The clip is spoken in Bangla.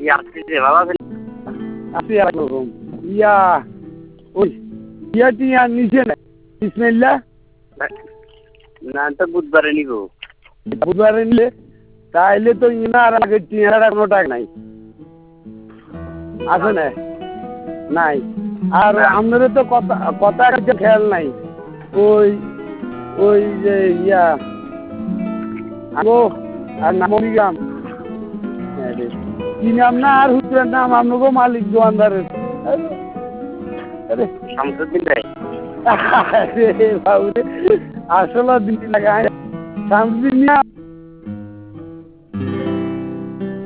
আসছি যে ভালো আছেন? আছি একরকম। ইয়া ওই ইয়া টিয়া নিচে না বিসমিল্লাহ না তো বুধবারে নিব। বুধবারে নিলে তাইলে তো ইনার আগে টিয়ারা কোনো টাকা নাই আছে না নাই। আর আমাদের তো কথা কথা একটা খেয়াল নাই। ওই ওই যে ইয়া আগো আর নামিগাম কি নাম না আর হুজুরের নাম আপনাকে মালিক দোয়ানদারের শামসুদ্দিন ভাই। আরে বাবুরে আসলে দিন লাগায় শামসুদ্দিন